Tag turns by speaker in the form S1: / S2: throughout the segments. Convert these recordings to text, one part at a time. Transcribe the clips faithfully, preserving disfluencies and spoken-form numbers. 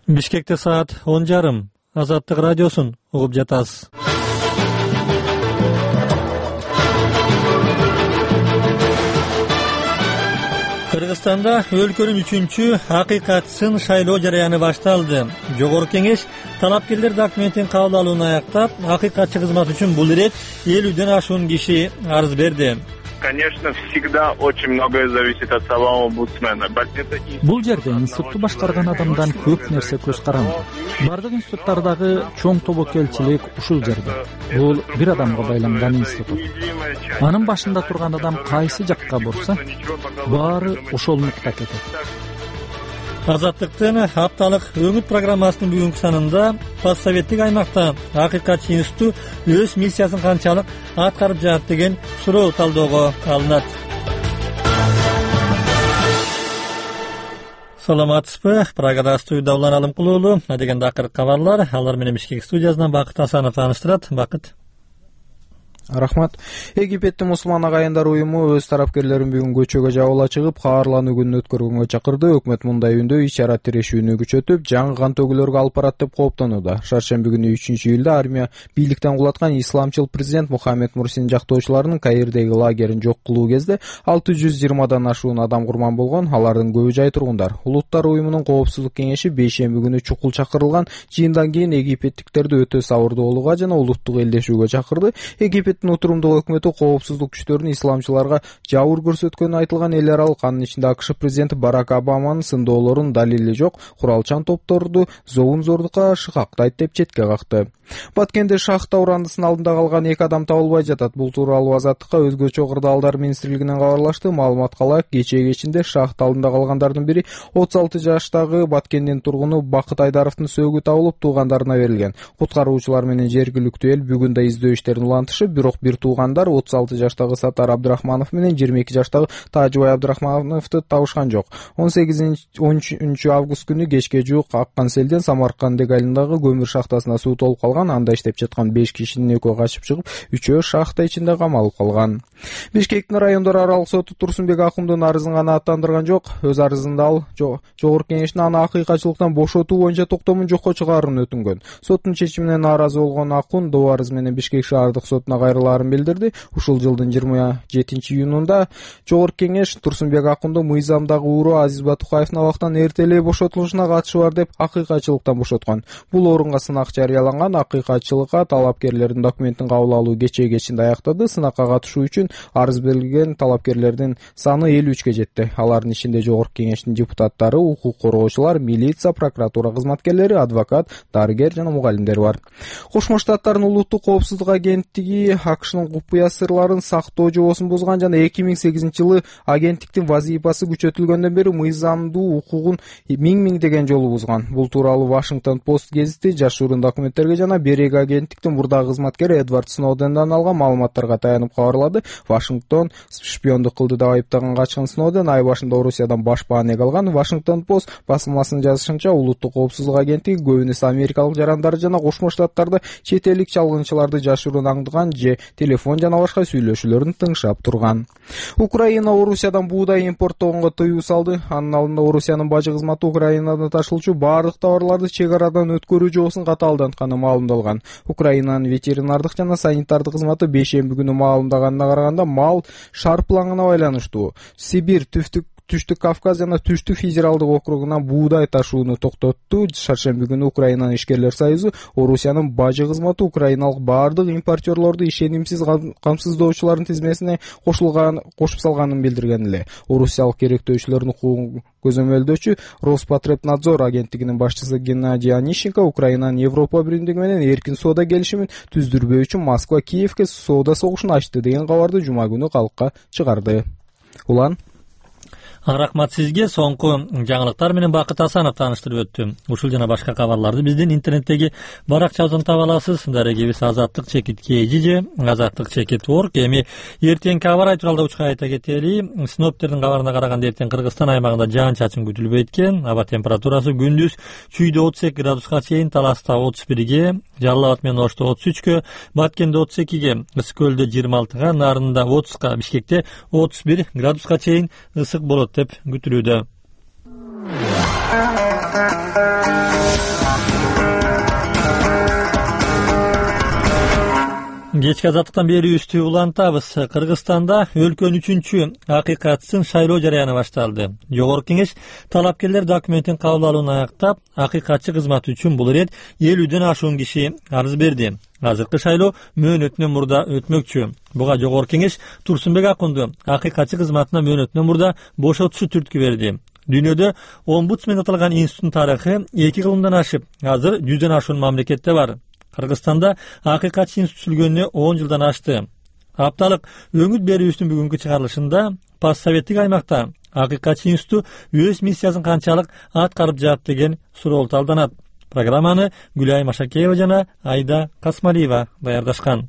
S1: Бишкекте саат он жарым. Азаттык радиосун угуп жатасыз. Кыргызстанда өлкөнүн үчүнчү акыйкатчысын шайлоо жараяны башталды. Жогорку кеңеш талапкерлер документин кабыл алууну аяктап, акыйкатчы кызмат үчүн бул ирет элүүдөн ашуун киши арыз берди.
S2: Конечно, всегда очень многое зависит от самого омбудсмена.
S3: Бул жерде институтту башкарган адамдан көп нерсе көз каранды. Бардык институттардагы чоң тобокелчилик ушул жерде. Бул бир адамга байланган институт. Анын башында турган адам кайсы жакка бурса, баары ошол нукта кетет.
S1: Азаттыктын апталык өңүт программасынын бүгүнкү санында постсоветтик аймакта акыйкатчы институту өз миссиясын канчалык аткарып жатат деген суроо талоого алынат. Саламатсызбы? Прагада студияда Улан Алымкулуу уулу деген дакыр кабарлар. Алар менен Бишкек студиясынан Бакыт Асанов тааныштырат. Бакыт.
S4: Рахмат. Египеттин мусулман агайындар уюму өз тарапкерлерин бүгүн көчөгө жабыла чыгып, каарлануу күнүн өткөргөнгө чакырды. Өкмөт мындай үндө иш-чара тирешүүнү күчөтүп, жаңы кан төгүүлөргө алып барат деп кооптонууда. Шаршемби күнү үчүнчү июлда армия бийликтен кулаткан исламчыл президент Мухаммед Мурсинин жактоочуларынын Каирдеги лагерин жок кылуу кезде алты жүз жыйырмадан ашуун адам курман болгон. Алардын көбү жай тургундар. Улуттар уюмунун коопсуздук кеңеши бейшемби күнү чукул чакырылган жыйындан кийин египеттиктерди өтө сабырдуу болууга жана улуттук элдешүүгө чакырды. Египет Утурумдук өкмөтү коопсуздук күчтөрүнүн исламчыларга жабыр көрсөткөнү айтылган эл аралык, анын ичинде АКШ президенти Барак Обаманын сындоолорунун далили жок куралчан топторду зоун зордукка шыкактайт деп четке какты. Баткенде шахта урандысынын алдында калган эки адам табылбай жатат. Бул тууралуу Азаттыкка Өзгөчө кырдаалдар министрлигинен кабарлашты. Маалыматка ылайык, кечээ кечинде шахта алдында калгандардын бири отуз алты жаштагы Баткендин тургуну Бакыт Айдаровдун сөөгү табылып, туугандарына берилген. Куткаруучулар менен жергиликтүү эл бүгүн да издөө иштерин улантышып, бирок бир туугандар отуз алты жаштагы Сатар Абдрахманов менен жыйырма эки жаштагы Тажыбай Абдрахмановду табышкан жок. он сегизинчи он үчүнчү август күнү кечке жуук аккан селден Самарканд айылындагы көмүр шахтасына суу толуп калган. Анда иштеп жаткан беш кишинин экөө качып чыгып, үчөө шахта ичинде камалып калган. Бишкектин райондор аралык соту Турсунбек Акундун арызын гана аттандырган жок. Өз арызында ал жогорку кеңештин аны акыйкатчылыктан бошотуу боюнча токтомун жокко чыгаруун өтүнгөн. Соттун чечимине нааразы болгон Акун доо арыз менен Бишкек шаардык сотуна кайрылаарын билдирди. Ушул жылдын жыйырма жетинчи июнунда жогорку кеңеш Турсунбек Акунду мыйзамдагы уруу Азиз Батукаевдин абактан эртелей бошотулушуна катышы бар деп акыйкатчылыктан бошоткон. Бул орунга сынак жарыяланган. Акыйкатчылыкка талапкерлердин документин кабыл алуу кечээ кечинде аяктады. Сынакка катышуу үчүн арыз берилген талапкерлердин саны элүү үчкө жетти. Алардын ичинде жогорку кеңештин депутаттары, укук коргоочулар, милиция, прокуратура кызматкерлери, адвокат, дарыгер жана мугалимдер бар. Кошмо Штаттардын улуттук коопсуздук агенттиги АКШнын купуя сырларын сактоо жобосун бузган жана эки миң сегизинчи жылы агенттиктин вазифасы күчөтүлгөндөн бери мыйзамдуу укугун миң миңдеген жолу бузган. Бул тууралуу Вашингтон Пост гезити жашыруун документтерге жана береги агенттиктин мурдагы кызматкери Эдвард Сноуденден алган маалыматтарга таянып кабарлады. Вашингтон шпиондук кылды деп айыптаган качкын Сноуден ай башында Орусиядан баш баанек алган. Вашингтон Пост басылмасынын жазышынча, улуттук коопсуздук агенттиги көбүнесе америкалык жарандар жана Кошмо Штаттарда чет элдик чалгынчыларды жашыруун аңдыган же телефон жана башка сүйлөшүүлөрүн тыңшап турган. Украина Орусиядан буудай импорттогонго тыюу салды. Анын алдында Орусиянын бажы кызматы Украинадан ташылчу баардык товарларды чек арадан өткөрүү жобосун катаалдантканы маалымдалган. Украинанын ветеринардык жана санитардык кызматы бейшемби күнү маалымдаганына караганда, мал шарплаңына байланыштуу Сибирь, Түштүк Түштүк Кавказ жана Түштүк федералдык округунан буудай ташууну токтотту. Шаршемби күнү Украинанын ишкерлер союзу Орусиянын бажы кызматы украиналык баардык импортерлорду ишенимсиз камсыздоочулардын тизмесине кошулган кошуп салганын билдирген эле. Орусиялык керектөөчүлөрдүн укугун көзөмөлдөөчү Роспотребнадзор агенттигинин башчысы Геннадий Онищенко Украинанын Европа биримдиги менен эркин соода келишимин түздүрбөө үчүн Москва Киевке соода согушун ачты деген кабарды жума күнү калкка чыгарды. Улан
S1: Рахмат сизге. Соңку жаңылыктар менен Бакыт Асанов тааныштырып өттү. Ушул жана башка кабарларды биздин интернеттеги баракчабыздан таба аласыз. Дарегибиз азаттык чекит кей же азаттык чекит точка орг. Эми эртеңки аба ырайы тууралуу учка айта кетели. Синоптиктердин кабарына караганда эртең Кыргызстан аймагында жаан чачын күтүлбөйт экен. Аба температурасы күндүз Чүйдө отуз эки градуска чейин, Таласта отуз бирге, Жалал Абад менен Ошто отуз үчкө, Баткенде отуз экиге, Ысык көлдө жыйырма алтыга, Нарында отузга, Бишкекте отуз бир градуска чейин ысык болот деп күтүлүүдө. Кечки азаттыктан берүүбүздү улантабыз. Кыргызстанда өлкөнүн үчүнчү акыйкатчысын шайлоо жарыяны башталды. Жогорку кеңеш талапкерлер документин кабыл алууну аяктап, акыйкатчы кызматы үчүн бул ирет элүүдөн ашуун киши арыз берди. Азыркы шайлоо мөөнөтүнөн мурда өтмөкчү. Буга жогорку кеңеш Турсунбек Акунду акыйкатчы кызматына мөөнөтүнөн мурда бошотушу түрткү берди. Дүйнөдө омбудсмен аталган институттун тарыхы эки кылымдан ашып, азыр жүздөн ашуун мамлекетте бар. Кыргызстанда акыйкатчы институт түзүлгөнүнө он жылдан ашты. Апталык өңүт берүүбүздүн бүгүнкү чыгарылышында постсоветтик аймакта акыйкатчы институту өз миссиясын канчалык аткарып жатат деген суроо талданат. Программаны Гүлай Машакеева жана Айда Касмалиева даярдашкан.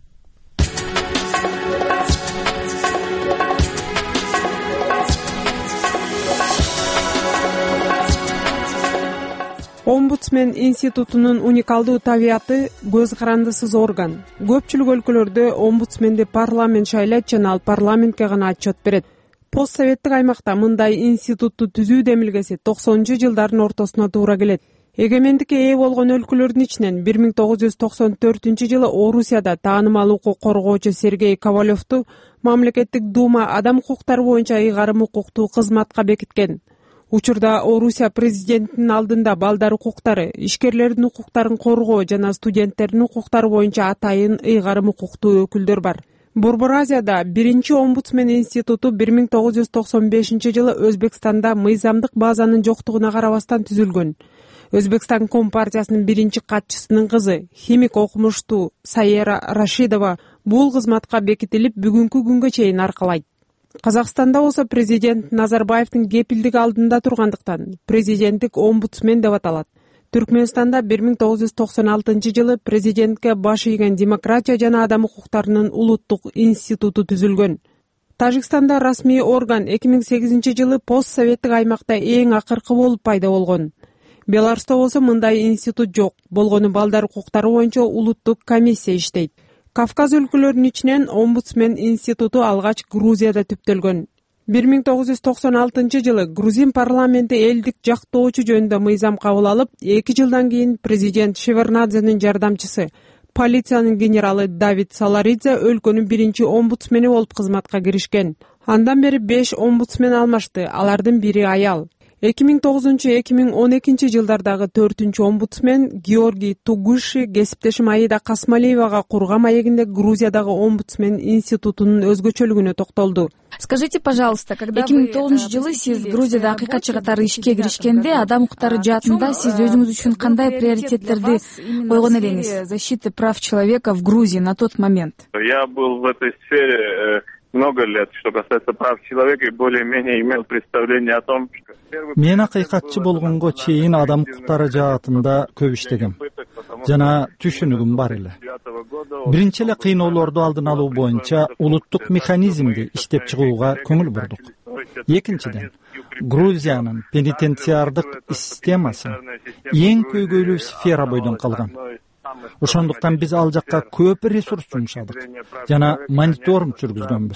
S5: Омбудсмен институтунун уникалдуу табияты көз карандысыз орган. Көпчүлүк өлкөлөрдө омбудсменди парламент шайлайт жана ал парламентке гана отчет берет. Постсоветтик аймакта мындай институтту түзүү демилгеси токсонунчу жылдардын ортосуна туура келет. Эгемендикке ээ болгон өлкөлөрдүн ичинен бир миң тогуз жүз токсон төртүнчү жылы Орусияда таанымал укук коргоочу Сергей Ковалевду мамлекеттик дума адам укуктары боюнча ыйгарым укуктуу кызматка бекиткен. Учурда Орусия президентинин алдында балдар укуктары, ишкерлердин укуктарын коргоо жана студенттердин укуктары боюнча атайын ыйгарым укуктуу өкүлдөр бар. Борбор Азияда биринчи омбудсмен институту бир миң тогуз жүз токсон бешинчи жылы Өзбекстанда мыйзамдык базанын жоктугуна карабастан түзүлгөн. Өзбекстан Компартиясынын биринчи катчысынын кызы, химик окумуштуу Сайера Рашидова бул кызматка бекитилип, бүгүнкү күнгө чейин аркалайт. Казакстанда болсо президент Назарбаевдин кепилдиги алдында тургандыктан президенттик омбудсмен деп аталат. Түркмөнстанда бир миң тогуз жүз токсон алтынчы жылы президентке баш ийген демократия жана адам укуктарынын улуттук институту түзүлгөн. Тажикстанда расмий орган эки миң сегизинчи жылы постсоветтик аймакта эң акыркы болуп пайда болгон. Беларуста болсо мындай институт жок, болгону балдар укуктары боюнча улуттук комиссия иштейт. Кавказ өлкөлөрүнүн ичинен омбудсмен институту алгач Грузияда түптөлгөн. бир миң тогуз жүз токсон алтынчы жылы грузин парламенти элдик жактоочу жөнүндө мыйзам кабыл алып, эки жылдан кийин президент Шеварднадзенин жардамчысы, полициянын генералы Давид Саларидзе өлкөнүн биринчи омбудсмени болуп кызматка киришкен. Андан бери беш омбудсмен алмашты, алардын бири аял. эки миң тогузунчу — эки миң он экинчи жылдардагы төртүнчү омбудсмен Георгий Тугуши кесиптешим Айда Касмалиевага курган маегинде Грузиядагы омбудсмен институтунун өзгөчөлүгүнө токтолду.
S6: Скажите, пожалуйста, когда эки миң тогузунчу жылы сиз Грузияда акыйкатчы катары ишке киришкенде, адам укуктары жаатында сиз өзүңүз үчүн кандай приоритеттерди койгон элеңиз? Защиты прав человека в Грузии на тот момент.
S2: Я был в этой сфере много лет, что касается прав человека, и более-менее имел представление о том, что...
S3: Мен акыйкатчы болгонго чейин адам укуктары жаатында көп иштегем. Жана түшүнүгүм бар эле. Биринчи эле кыйноолорду алдын алуу боюнча улуттук механизмди иштеп чыгууга көңүл бурдук. Экинчиден, Грузиянын пенитенциардык системасы эң көйгөйлүү сфера бойдон калган. Ошондуктан биз ал жакка көп ресурс жумшадык жана мониторинг жүргүзгөнбүз.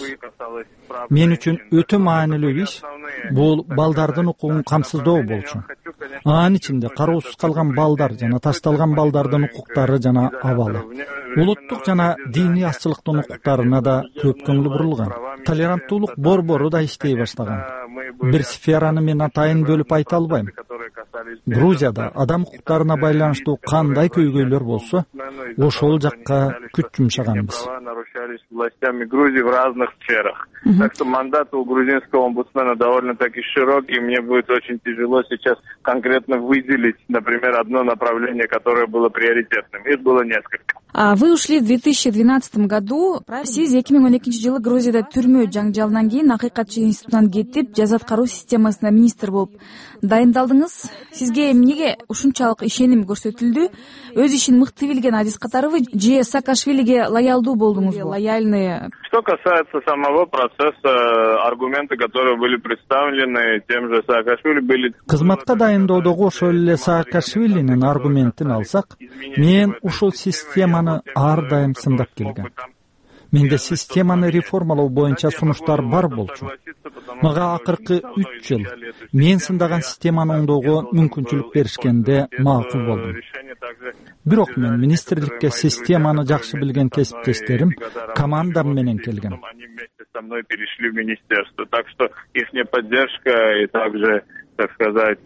S3: Мен үчүн өтө маанилүү иш бул балдардын укугун камсыздоо болчу. Анын ичинде кароосуз калган балдар жана ташталган балдардын укуктары жана абалы. Улуттук жана диний азчылыктын укуктарына да көп көңүл бурулган. Толеранттуулук борбору да иштей баштаган. Бир сфераны мен атайын бөлүп айта албайм. Грузияда адам укуктарына байланыштуу кандай көйгөйлөр болсо, ошол жакка күч жумшаганбыз.
S2: Властями Грузии в разных сферах. Mm-hmm. Так что мандат у грузинского омбудсмена довольно-таки широкий. Мне будет очень тяжело сейчас конкретно выделить, например, одно направление, которое было приоритетным. Их было несколько.
S6: А вы ушли в две тысячи двенадцатом году. Сиз эки миң он экинчи жылы Грузияда түрмө жаңжалынан кийин акыйкатчы институтунан кетип, жаза аткаруу системасына министр болуп дайындалдыңыз. Сизге эмнеге ушунчалык ишеним көрсөтүлдү? Өз ишин мыкты билген Адис Катаровы же Саакашвилиге лоялдуу болдуңузбу? Лояльные.
S2: Что касается самого процесса, аргументы, которые были представлены тем же Саакашвили, были...
S3: Кызматка дайындоодогу ошол эле Саакашвилинин аргументин алсак, мен ушул системаны ар дайым сындап келгем. Менде системаны реформалоо боюнча сунуштар бар болчу. Мага акыркы үч жыл мен сындаган системаны оңдоого мүмкүнчүлүк беришкенде макул болдум. бирок мен министрликке системаны жакшы билген кесиптештерим, командам менен келгем.
S2: Они вместе со мной перешли в министерство. Так что их поддержка и также, так сказать,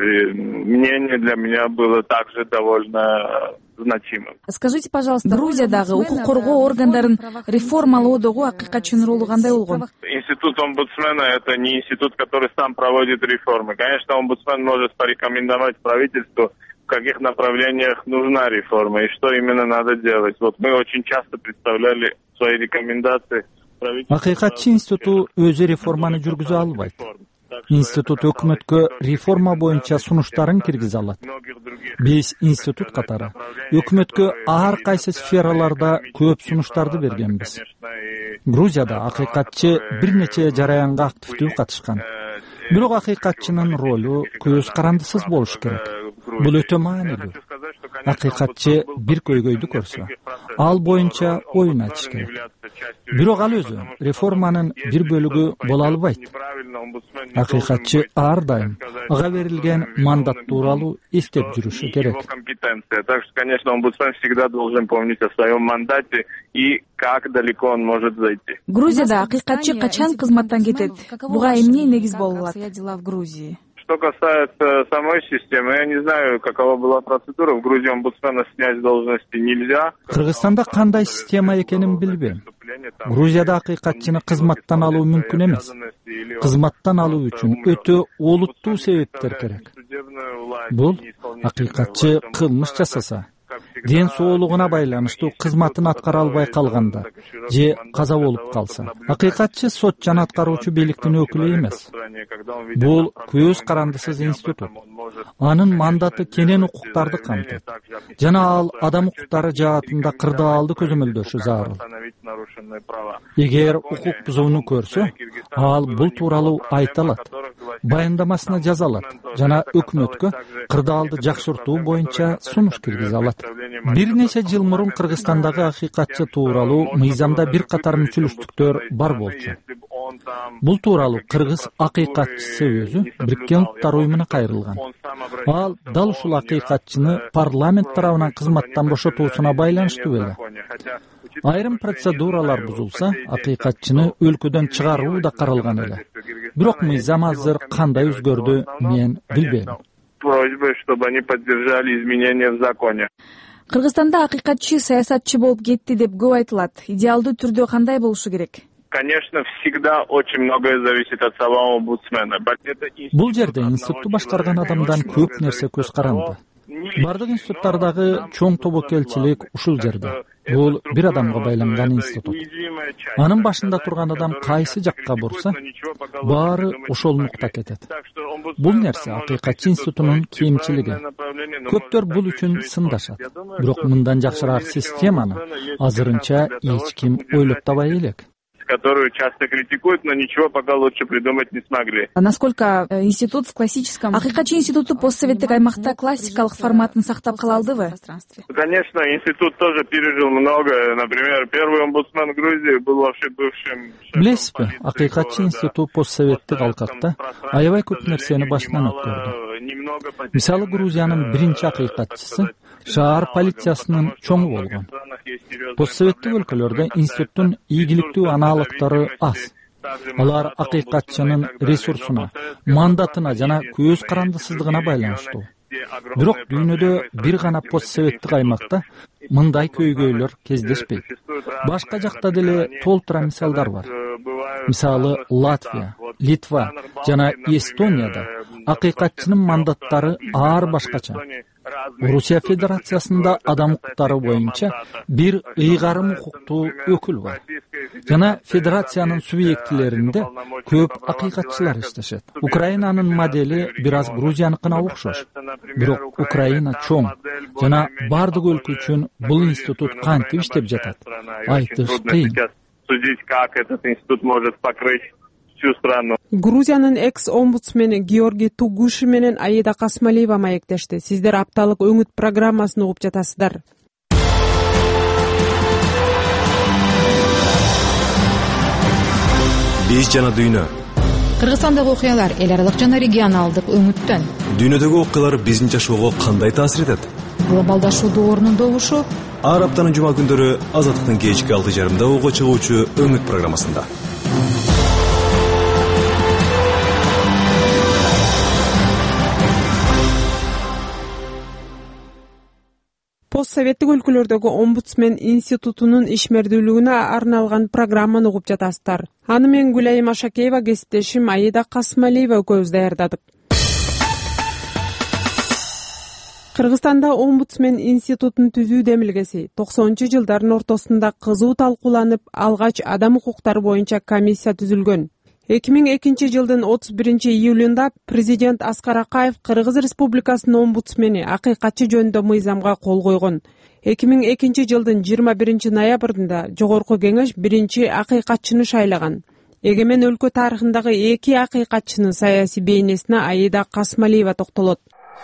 S2: мнение для меня было также довольно значимым.
S6: Скажите, пожалуйста, Грузиядагы укук коргоо органдарын реформалоодогу акыйкатчынын ролу кандай болгон?
S2: Институт омбудсмена — это не институт, который сам проводит реформы. Конечно, омбудсмен может порекомендовать правительству, в каких направлениях нужна реформа и что именно надо делать. Вот мы очень часто представляли свои рекомендации правительству.
S3: Акыйкатчы институту өзү реформаны жүргүзө албайт. Институт өкмөткө реформа боюнча сунуштарын киргизе алат. Биз институт катары өкмөткө ар кайсы сфераларда көп сунуштарды бергенбиз. Грузияда акыйкатчы бир нече жараянга активдүү катышкан. Бирок акыйкатчынын ролу көз карандысыз болуш керек. Бул өтө маанилүү. Акыйкатчы бир көйгөйдү көрсө, ал боюнча оюн айтыш керек. Бирок ал өзү реформанын бир бөлүгү боло албайт. Акыйкатчы ар дайым ага берилген мандат тууралуу эстеп жүрүшү керек.
S2: Так что, конечно, омбудсмен всегда должен помнить о своем мандате и как далеко он может зайти.
S6: Грузияда акыйкатчы качан кызматтан кетет? Буга эмне негиз боло алат? Дела в Грузии.
S2: Что касается самой системы, я не знаю, какова была процедура. В Грузии омбудсмена снять с должности нельзя.
S3: Кыргызстанда кандай система экенин билбейм. Грузияда акыйкатчыны кызматтан алуу мүмкүн эмес. Кызматтан алуу үчүн өтө олуттуу себептер керек. Бул акыйкатчы кылмыш жасаса, ден соолугуна байланыштуу кызматын аткара албай калганда же каза болуп калса, акыйкатчы сот жана аткаруучу бийликтин өкүлү эмес. Бул көз карандысыз институт. Анын мандаты кенен укуктарды камтыйт. Жана ал адам укуктары жаатында кырдаалды көзөмөлдөшү зарыл. Эгер укук бузууну көрсө, ал бул тууралуу айта алат, баяндамасына жаза алат жана өкмөткө кырдаалды жакшыртуу боюнча сунуш киргизе алат. Бир нече жыл мурун Кыргызстандагы акыйкатчы тууралуу мыйзамда бир катар мүчүлүштүктөр бар болчу. Бул тууралуу кыргыз акыйкатчысы өзү Бириккен Улуттар уюмуна кайрылган. Ал дал ушул акыйкатчыны парламент тарабынан кызматтан бошотуусуна байланыштуу эле. Айрым процедуралар бузулса, акыйкатчыны өлкөдөн чыгаруу да каралган эле. Бирок мыйзам азыр кандай өзгөрдү, мен билбейм.
S2: Просьбой, чтобы они поддержали изменения в законе.
S6: Кыргызстанда акыйкатчы саясатчы болуп кетти деп көп айтылат. Идеалдуу түрдө кандай болушу керек?
S2: Конечно, всегда очень многое зависит от самого омбудсмена.
S3: Бул жерде институтту башкарган адамдан көп нерсе көз каранды. Бардык институттардагы чоң тобокелчилик ушул жерде. Бул бир адамга байланган институт. Анын башында турган адам кайсы жакка бурса, баары ошол нукта кетет. Бул нерсе акыйкатчы институтунун кемчилиги. Көптөр бул үчүн сындашат. Бирок мындан жакшыраак системаны азырынча эч ким ойлоп табай элек.
S2: Которую часто критикуют, но ничего пока лучше придумать не смогли.
S6: Насколько институт в классическом... Акыйкатчы институту постсоветтик аймакта классикалык форматын сактап кала алдыбы?
S2: Конечно, институт тоже пережил многое. Например, первый омбудсмен Грузии был вообще бывшим...
S3: Билесизби, акыйкатчы институту постсоветтик алкакта аябай көп нерсени башынан өткөрдү. Мисалы, Грузиянын биринчи акыйкатчысы шаар полициясынын чоңу болгон. Постсоветтик өлкөлөрдө институттун ийгиликтүү аналогдору аз. Алар акыйкатчынын ресурсуна, мандатына жана көз карандысыздыгына байланыштуу. Бирок дүйнөдө бир гана постсоветтик аймакта мындай көйгөйлөр кездешпейт. Башка жакта деле толтура мисалдар бар. Мисалы, Латвия, Литва жана Эстонияда акыйкатчынын мандаттары ар башкача. Русия Федерациясында адам укуктары боюнча бир ыйгарым укуктуу өкүл бар. Жана федерациянын субъектилеринде көп акыйкатчылар иштешет. Украинанын модели бир аз Грузияныкына окшош. Бирок Украина чоң жана бардык өлкө үчүн бул институт кантип иштеп жатат? Айтыш кыйын.
S2: Судить, как этот институт может покрыть всю страну.
S5: Грузиянын экс-омбудсмени Георгий Тугуши менен Аида Касмалиева маектешти. Сиздер апталык өңүт программасын угуп жатасыздар.
S7: Биз жана дүйнө.
S8: Кыргызстандагы окуялар эл аралык жана регионалдык өңүттөн.
S7: Дүйнөдөгү окуялар биздин жашоого кандай таасир этет?
S6: глобалдашуудун орнунда угушу.
S7: Ар аптанын жума күндөрү Азаттыктын кечки алты жарымда угууга чыгуучу Өңүт программасында.
S5: Постсоветтик өлкөлөрдөгү омбудсмен институтунун ишмердүүлүгүнө арналган программаны угуп жатасыздар. Аны мен Гүлайым Ашакеева, кесиптешим Аида Касымалиева экөөбүз даярдадык. Кыргызстанда омбудсмен институтун түзүү демилгеси токсонунчу жылдардын ортосунда кызуу талкууланып, алгач адам укуктары боюнча комиссия түзүлгөн. эки миң экинчи жылдын отуз биринчи июлунда президент Аскар Акаев Кыргыз Республикасынын омбудсмени акыйкатчы жөнүндө мыйзамга кол койгон. эки миң экинчи жылдын жыйырма биринчи ноябрында Жогорку Кеңеш биринчи акыйкатчыны шайлаган. Эгемен өлкө тарыхындагы эки акыйкатчынын саясий бейнесине Аида Касымалиева токтолот.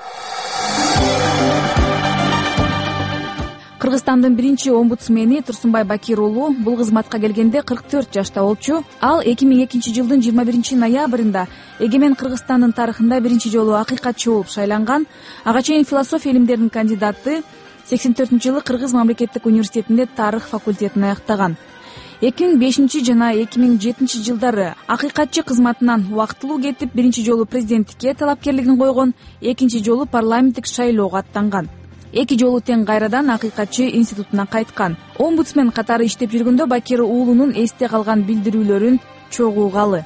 S6: Кыргызстандын биринчи омбудсмени Турсунбай Бакир уулу бул кызматка келгенде кырк төрт жашта болчу. Ал эки миң экинчи жылдын жыйырма биринчи ноябрында Эгемен Кыргызстандын тарыхында биринчи жолу акыйкатчы болуп шайланган. Ага чейин философия илимдеринин кандидаты, сексен төртүнчү жылы Кыргыз мамлекеттик университетинде тарых факультетин аяктаган. эки миң бешинчи жана эки миң жетинчи жылдары акыйкатчы кызматынан убактылуу кетип, биринчи жолу президенттикке талапкерлигин койгон, экинчи жолу парламенттик шайлоого аттанган. Эки жолу тең кайрадан акыйкатчы институтуна кайткан. Омбудсмен катары иштеп жүргөндө Бакир уулунун эсте калган билдирүүлөрүн чогуу угалы.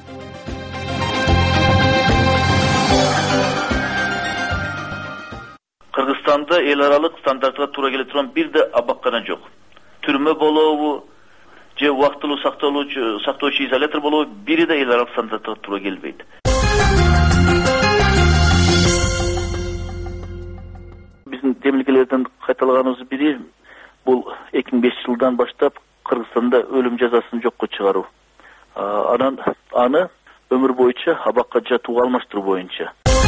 S8: Кыргызстанда эл аралык стандартка туура келе турган бир да абаккана жок. Түрмө болобу же убактылуу сактоолучу сактоочу изолятор болобу, бири да эл аралык стандартка туура келбейт. Биздин демилгелерден кайталаганыбыз бири бул эки миң бешинчи жылдан баштап Кыргызстанда өлүм жазасын жокко чыгаруу. Анан аны өмүр боюнча абакка жатууга алмаштыруу боюнча.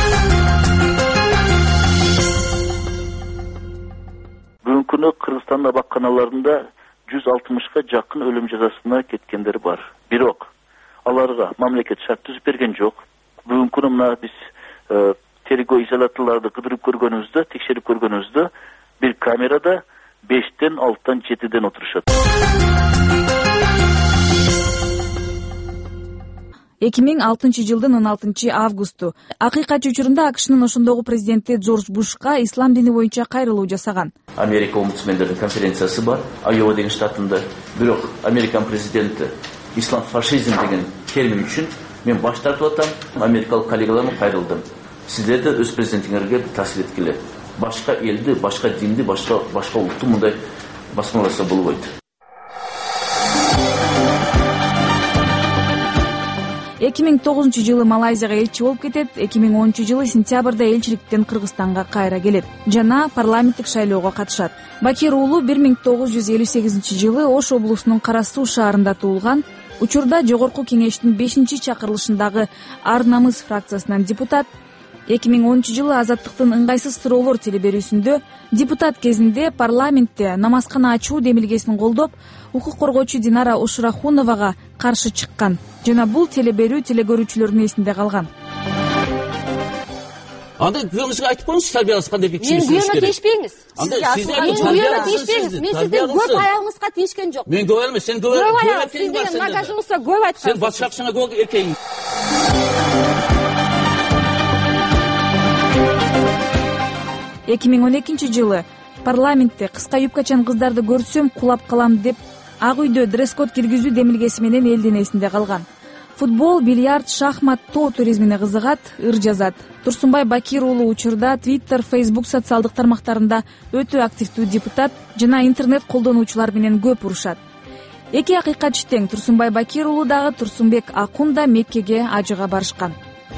S8: Бүгүнкү күнү Кыргызстандын абакканаларында жүз алтымышка жакын өлүм жазасына кеткендер бар. Бирок аларга мамлекет шарт түзүп берген жок. Бүгүнкү күнү мына биз тергөө изоляторларды кыдырып көргөнүбүздө, текшерип көргөнүбүздө бир камерада бештен, алтыдан, жетиден отурушат.
S6: эки миң алтынчы жылдын он алтынчы августу акыйкатчы учурунда АКШнын ошондогу президенти Джордж Бушка ислам дини боюнча кайрылуу жасаган.
S8: Америка омбудсмендердин конференциясы бар, Айова деген штатында. Бирок Американ президенти ислам фашизм деген термин үчүн мен баш тартып атам, америкалык коллегаларыма кайрылдым. Сиздер да өз президентиңерге таасир эткиле. Башка элди, башка динди, башка башка улутту мындай басмаласа болбойт.
S6: эки миң тогузунчу жылы Малайзияга элчи болуп кетет, эки миң онунчу жылы сентябрда элчиликтен Кыргызстанга кайра келет жана парламенттик шайлоого катышат. Бакир уулу бир миң тогуз жүз элүү сегизинчи жылы Ош облусунун Кара Суу шаарында туулган. Учурда Жогорку Кеңештин бешинчи чакырылышындагы Ар намыс фракциясынан депутат. эки миң онунчу жылы Азаттыктын ыңгайсыз суроолор телеберүүсүндө депутат кезинде парламентте намазкана ачуу демилгесин колдоп, укук коргоочу Динара Ушрахуновага каршы чыккан жана бул телеберүү телегөрүүчүлөрдүн эсинде калган.
S9: Анда күйөөңүзгө айтып коюңуз, тарбиягыңыз кандай бир киши.
S10: Мен күйөөмө тийишпеңиз.
S9: Анда сиз
S10: күйөөмө тийишпеңиз. Мен сиздин көп аягыңызга тийишкен жок.
S9: Мен көп эмес, сен көп
S10: көп сиз деген багажыңызда көп айткансыз.
S9: Сен батшакчыңа көп экең.
S6: эки миң он экинчи жылы парламентте кыска юбкачан кыздарды көрсөм кулап калам деп ак үйдө дресс-код киргизүү демилгеси менен элдин эсинде калган. Футбол, бильярд, шахмат, тоо туризмине кызыгат, ыр жазат. Турсунбай Бакир уулу учурда Twitter, Facebook социалдык тармактарында өтө активдүү депутат жана интернет колдонуучулар менен көп урушат. Эки акыйкатчы тең Турсунбай Бакир уулу дагы Турсунбек Акун да Меккеге ажыга барышкан.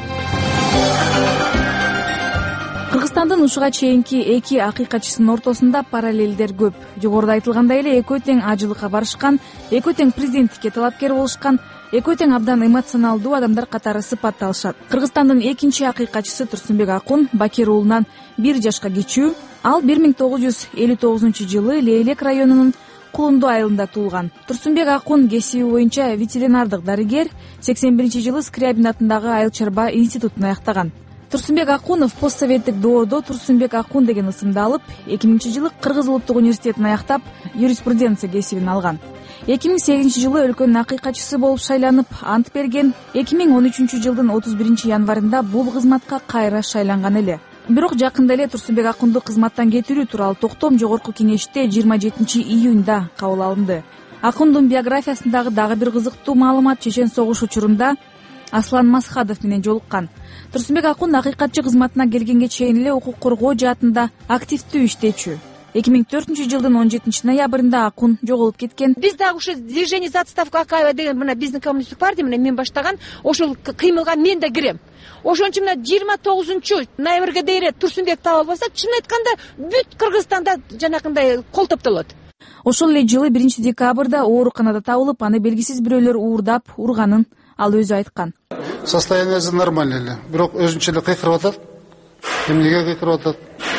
S6: Кыргызстандын ушуга чейинки эки акыйкатчысынын ортосунда параллелдер көп. Жогоруда айтылгандай эле экөө тең ажылыкка барышкан, экөө тең президенттикке талапкер болушкан, экөө тең абдан эмоционалдуу адамдар катары сыпатталышат. Кыргызстандын экинчи акыйкатчысы Турсунбек Акун Бакир уулунан бир жашка кичүү. Ал бир миң тогуз жүз элүү тогузунчу жылы Лейлек районунун Кулунду айылында туулган. Турсунбек Акун кесиби боюнча ветеринардык дарыгер, сексен биринчи жылы Скрябин атындагы айыл чарба институтун аяктаган. Турсунбек Акунов постсоветтик доордо Турсунбек Акун деген ысымды алып, эки миңинчи жылы Кыргыз улуттук университетин аяктап, юриспруденция кесибин алган. эки миң сегизинчи жылы өлкөнүн акыйкатчысы болуп шайланып, ант берген. эки миң он үчүнчү жылдын отуз биринчи январында бул кызматка кайра шайланган эле. Бирок жакында эле Турсунбек Акунду кызматтан кетирүү тууралуу токтом жогорку кеңеште жыйырма жетинчи июнда кабыл алынды. Акундун биографиясындагы дагы бир кызыктуу маалымат Чечен согуш учурунда Аслан Масхадов менен жолуккан. Турсунбек Акун акыйкатчы кызматына келгенге чейин эле укук коргоо жаатында активдүү иштечү. эки миң төртүнчү жылдын он жетинчи ноябрында Акун жоголуп кеткен.
S10: Биз дагы ушул движение за отставку Акаева деген мына биздин коммунисттик партия менен мен баштаган ошол кыймылга мен да кирем. Ошон үчүн мына жыйырма тогузунчу ноябрга дейин Турсунбек табылбаса, чын айтканда бүт Кыргызстанда жанакындай кол топтолот.
S6: Ошол эле жылы биринчи декабрда ооруканада табылып, аны белгисиз бирөөлөр уурдап урганын ал өзү айткан.
S11: Состояниясы нормальный эле, бирок өзүнчө эле кыйкырып атат. Эмнеге кыйкырып атат?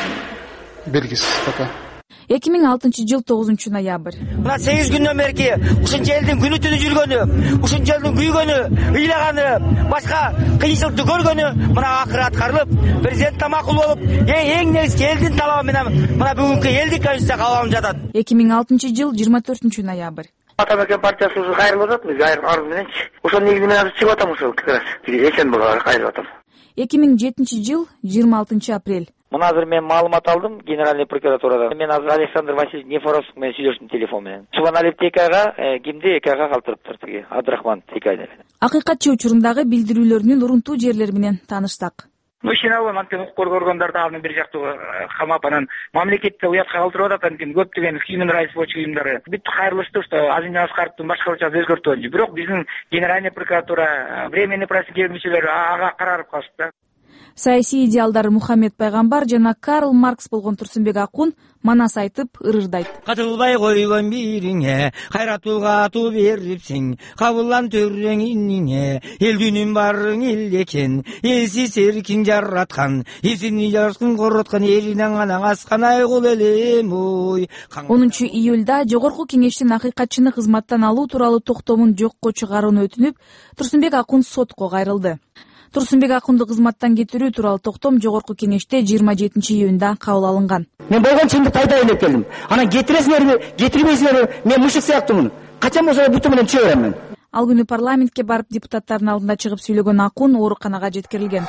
S11: Белгисиз пока.
S6: эки миң алтынчы жыл тогузунчу ноябрь.
S12: Мына сегиз күндөн берки ушунча элдин күнү түнү жүргөнү, ушунча элдин күйгөнү, ыйлаганы, башка кыйынчылыкты көргөнү мына акыры аткарылып, президент да макул болуп, эң негизги элдин талабы менен мына бүгүнкү элдик конституция кабыл алынып жатат.
S6: эки миң алтынчы жыл жыйырма төртүнчү ноябрь.
S12: Ата мекен партиясы ушу кайрылып атат, биз айрым арыз мененчи. Ошол негизи менен чыгып атам ушул как раз. Эчен боло кайрылып атам.
S6: эки миң жетинчи жыл жыйырма алтынчы апрель.
S12: Мына азыр мен маалымат алдым Генеральный прокуратурадан. Мен азыр Александр Васильевич Нефоровский менен сүйлөштүм телефон менен. Чубаналиев эки айга, кимди эки айга калтырыптыр тиги Абдрахман эки айда.
S6: Акыйкатчы учурундагы билдирүүлөрүнүн урунтуу жерлери менен тааныштык.
S12: Ну, ишине мантен укук коргондорду алып бир жактуу камап анан мамлекетте уятка калтырып атат анткени көптөгөн human rights watch уюмдары бүт кайрылышты, что Азимжан Аскаровдун башкаруучасы өзгөртөбү. Бирок биздин Генеральный прокуратура, временный правительство мүчөлөрү ага карарып калышты.
S6: Саясий идеалдары Мухаммед Пайгамбар жана Карл Маркс болгон Турсунбек Акун манас айтып ырырдайт.
S12: Катылбай койгон бириңе, кайратууга атуу берипсиң, кабылан төрөңиңе, эл күнүн барың эл экен, элсиз эркин жараткан, эсини жаркын короткон элинен гана аскан айгул элем ой.
S6: онунчу июлда жогорку кеңештин акыйкатчыны кызматтан алуу тууралуу токтомун жокко чыгарууну өтүнүп, Турсунбек Акун сотко кайрылды. Турсунбек Акунду кызматтан кетирүү тууралуу токтом жогорку кеңеште жыйырма жетинчи июнда кабыл алынган.
S12: Мен болгон чындыкты айта элеп келдим. Анан кетиресиңерби, кетирбейсиңерби, мен мушук сыяктуумун. Качан болсо бүтү менен чыга берем мен.
S6: Ал күнү парламентке барып депутаттардын алдында чыгып сүйлөгөн Акун ооруканага жеткирилген.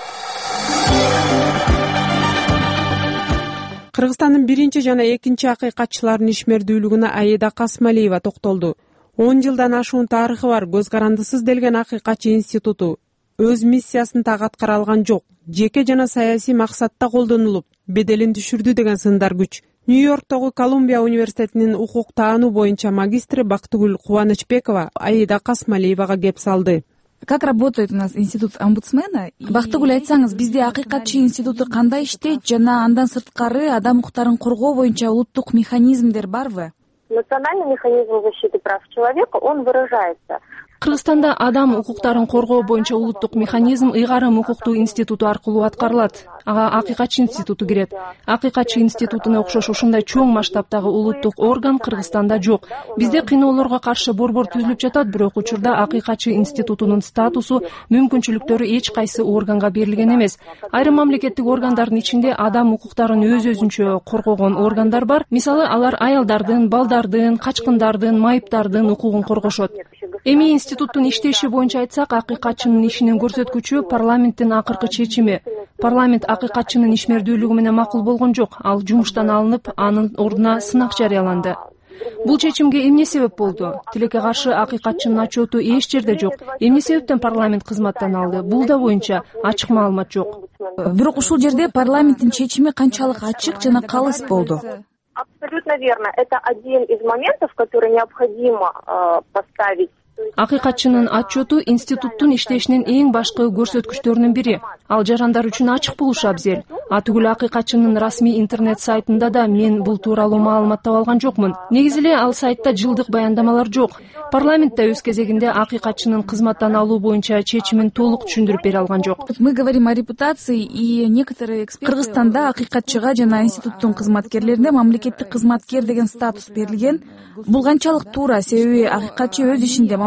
S5: Кыргызстандын биринчи жана экинчи акыйкатчыларынын ишмердүүлүгүнө Аида Касмалиева токтолду. он жылдан ашуун тарыхы бар көз карандысыз делген акыйкатчы институту өз миссиясын так аткара алган жок, жеке жана саясий максатта колдонулуп, беделин түшүрдү деген сындар күч. Нью-Йорктогу Колумбия университетинин укук таануу боюнча магистри Бактыгүл Кубанычбекова Аида Касмалиевага кеп салды.
S6: Как работает у нас институт омбудсмена? Бактыгүл, айтсаңыз, бизде акыйкатчы институту кандай иштейт жана андан сырткары адам укуктарын коргоо боюнча улуттук механизмдер барбы?
S13: Национальный механизм защиты прав человека, он выражается.
S14: Кыргызстанда адам укуктарын коргоо боюнча улуттук механизм ыйгарым укуктуу институту аркылуу аткарылат. Ага акыйкатчы институту кирет. Акыйкатчы институтуна окшош ушундай чоң масштабтагы улуттук орган Кыргызстанда жок. Бизде кыйноолорго каршы борбор түзүлүп жатат, бирок учурда акыйкатчы институтунун статусу, мүмкүнчүлүктөрү эч кайсы органга берилген эмес. Айрым мамлекеттик органдардын ичинде адам укуктарын өз-өзүнчө коргогон органдар бар. Мисалы, алар аялдардын, балдардын, качкындардын, майыптардын укугун коргошот. Эми институттун иштеши боюнча айтсак, акыйкатчынын ишинин көрсөткүчү парламенттин акыркы чечими. Парламент акыйкатчынын ишмердүүлүгү менен макул болгон жок. Ал жумуштан алынып, анын ордуна сынак жарыяланды. Бул чечимге эмне себеп болду? Тилекке каршы акыйкатчынын отчету эч жерде жок. Эмне себептен парламент кызматтан алды? Бул да боюнча ачык маалымат жок.
S6: Бирок ушул жерде парламенттин чечими канчалык ачык жана калыс болду?
S13: Абсолютно верно. Это один из моментов, который необходимо э, поставить.
S14: Акыйкатчынын отчету институттун иштешинин эң башкы көрсөткүчтөрүнүн бири. Ал жарандар үчүн ачык болушу абзел. Атүгүл акыйкатчынын расмий интернет сайтында да мен бул тууралуу маалымат таба алган жокмун. Негизи эле ал сайтта жылдык баяндамалар жок. Парламентте өз кезегинде акыйкатчынын кызматтан алуу боюнча чечимин толук түшүндүрүп бере алган жок.
S6: Мы говорим о репутации, и некоторые эксперты Кыргызстанда акыйкатчыга жана институттун кызматкерлерине мамлекеттик кызматкер деген статус берилген. Бул канчалык туура? Себеби акыйкатчы өз ишинде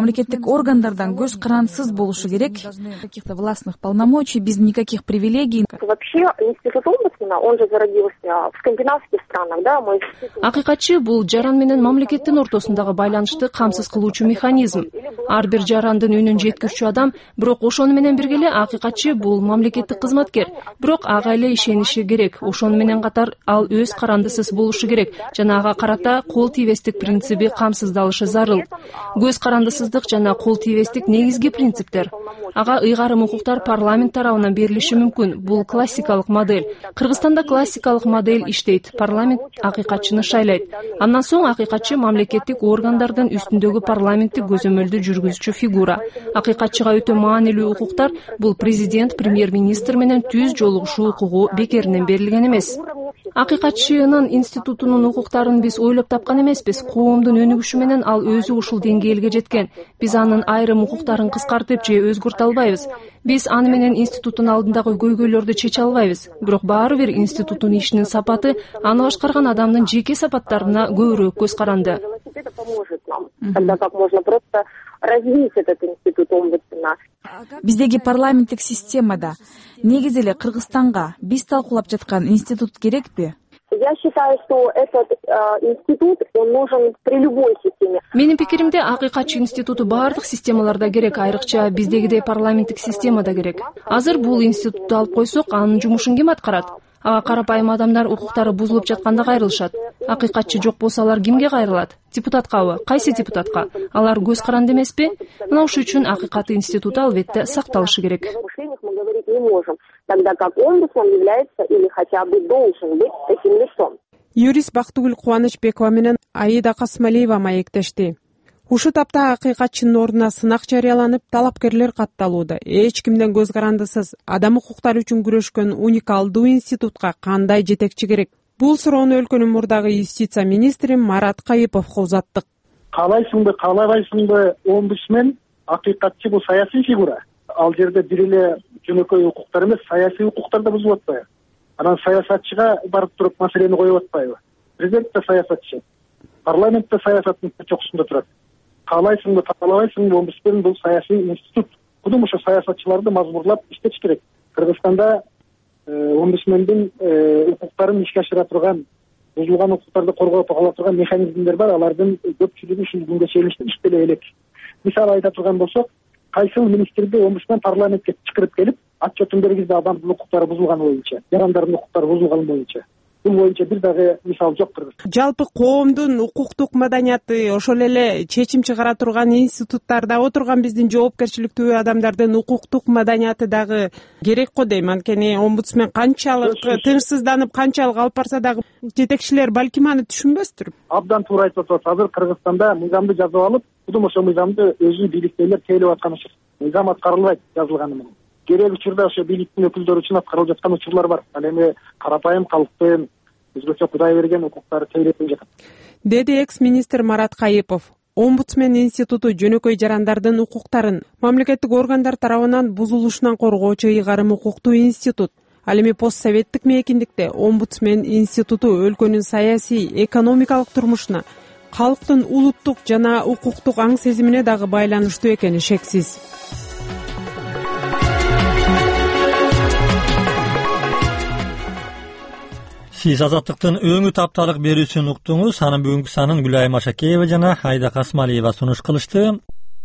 S6: мамлекеттик органдардан көз карандысыз болушу керек, каких-то властных полномочий, без никаких привилегий.
S13: Вообще институт омбудсмена, он же зародился в скандинавских странах, да, мой институт.
S14: Акыйкатчы бул жаран менен мамлекеттин ортосундагы байланышты камсыз кылуучу механизм. Ар бир жарандын үнүн жеткирүүчү адам, бирок ошону менен бирге эле акыйкатчы бул мамлекеттик кызматкер, бирок ага эле ишениши керек. Ошону менен катар ал өз карандысыз болушу керек жана ага карата кол тийбестик принциби камсыздалышы зарыл. Көз карандысыздык жана кол тийбестик негизги принциптер. Ага ыйгарым укуктар парламент тарабынан берилиши мүмкүн. Бул классикалык модель. Кыргызстанда классикалык модель иштейт. Парламент акыйкатчыны шайлайт. Андан соң акыйкатчы мамлекеттик органдардын үстүндөгү парламенттик көзөмөлдү жүргүзүүчү фигура. Акыйкатчыга өтө маанилүү укуктар бул президент, премьер-министр менен түз жолугушуу укугу бекеринен берилген эмес. Акыйкатчынын институтунун укуктарын биз ойлоп тапкан эмеспиз. Коомдун өнүгүшү менен ал өзү ушул деңгээлге жеткен. Биз анын айрым укуктарын кыскартып же өзгөртө албайбыз. Биз аны менен институттун алдындагы көйгөйлөрдү чече албайбыз. Бирок баары бир институттун ишинин сапаты аны башкарган адамдын жеке сапаттарына көбүрөөк көз каранды.
S13: Тогда как можно просто развить этот институт омбудсмена.
S6: Биздеги парламенттик системада негизи эле Кыргызстанга биз талкуулап жаткан институт керекпи?
S13: Я считаю, что этот э, институт, он нужен при любой системе.
S14: Менин пикиримде акыйкатчы институту баардык системаларда керек, айрыкча биздегидей парламенттик системада керек. Азыр бул институтту алып койсок, анын жумушун ким аткарат? Ага карапайым адамдар укуктары бузулуп жатканда кайрылышат. Акыйкатчы жок болсо алар кимге кайрылат? Депутаткабы? Кайсы депутатка? Алар көз каранды эмеспи? Мына ошол үчүн акыйкаты институту албетте сакталышы керек.
S13: Мы говорить не можем, тогда как омбудсмен является или хотя бы должен быть таким лицом.
S5: Юрист Бактыгүл Кубанычбекова менен Аида Касмалиева маектешти. Ушу тапта акыйкатчынын ордуна сынак жарыяланып, талапкерлер катталууда. Эч кимден көз карандысыз адам укуктары үчүн күрөшкөн уникалдуу институтка кандай жетекчи керек? Бул суроону өлкөнүн мурдагы юстиция министри Марат Кайыповго узаттык.
S15: Каалайсыңбы, каалабайсыңбы, омбудсмен акыйкатчы бул саясий фигура. Ал жерде бир эле жөнөкөй укуктар эмес, саясий укуктар да бузулуп атпайбы? Анан саясатчыга барып туруп маселени коюп атпайбы? Президент да саясатчы, парламент да саясаттын чокусунда турат. Каалайсыңбы, каалабайсыңбы, омбудсмен бул саясий институт. Кудум ошо саясатчыларды мажбурлап иштетиш керек. Кыргызстанда омбудсмендин укуктарын ишке ашыра турган, бузулган укуктарды коргоп ала турган механизмдер бар. Алардын көпчүлүгү ушул күнгө чейин иштеле элек. Мисалы айта турган болсок, кайсыл министрди омбудсмен парламентке чакырып келип, отчетун бергизди адамдын укуктары бузулганы боюнча, жарандардын укуктары бузулганы боюнча. Бул боюнча бир дагы мисал жок Кыргызстанда.
S5: Жалпы коомдун укуктук маданияты, ошол эле чечим чыгара турган институттарда отурган биздин жоопкерчиликтүү адамдардын укуктук маданияты дагы керек го дейм. Анткени омбудсмен канчалык тынчсызданып, канчалык алып барса дагы жетекчилер балким аны түшүнбөстүр.
S15: Абдан туура айтып атасыз. Азыр Кыргызстанда мыйзамды жазып алып, кудум ошол мыйзамды өзү бийликтегилер тейлеп аткан ошо. Мыйзам аткарылбайт жазылганы менен. Керек учурда ошо бийликтин өкүлдөрү үчүн аткарылып жаткан учурлар бар. Ал эми карапайым калктын өзгөчө Кудай берген укуктары тейлетип жатат,
S5: деди экс-министр Марат Кайыпов. Омбудсмен институту жөнөкөй жарандардын укуктарын мамлекеттик органдар тарабынан бузулушунан коргоочу ыйгарым укуктуу институт. Ал эми постсоветтик мейкиндикте омбудсмен институту өлкөнүн саясий, экономикалык турмушуна, калктын улуттук жана укуктук аң сезимине дагы байланыштуу экени шексиз.
S1: Сиз Азаттыктын өңү тапталык берүүсүн уктуңуз. Анын бүгүнкү санын Гүлайым Ашакеева жана Айда Касмалиева сунуш кылышты.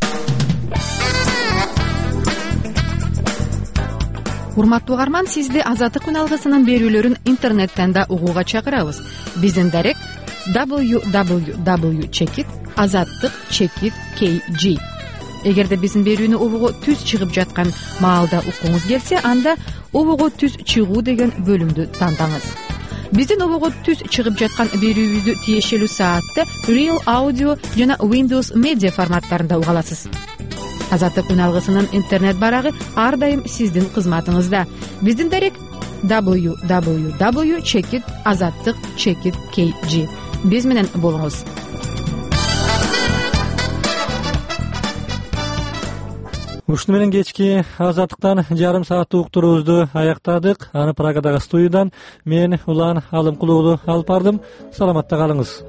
S16: Урматтуу угарман, сизди Азаттык үналгысынын берүүлөрүн интернеттен да угууга чакырабыз. Биздин дарек дабл ю дабл ю дабл ю чекит азаттык чекит кей джи. Эгерде биздин берүүнү угууга түз чыгып жаткан маалда уккуңуз келсе, анда угууга түз чыгуу деген бөлүмдү тандаңыз. Биздин угууга түз чыгып жаткан берүүбүздү тиешелүү саатта Real Audio жана Windows Media форматтарында уга аласыз. Азаттык үналгысынын интернет барагы ар дайым сиздин кызматыңызда. Биздин дарек дабл ю дабл ю дабл ю чекит азаттык чекит кей джи. Биз менен болуңуз.
S1: Ушуну менен кечки Азаттыктан жарым сааттык уктуруубузду аяктадык. Аны Прагадагы студиядан мен Улан Алымкулуулу алып бардым. Саламатта калыңыз.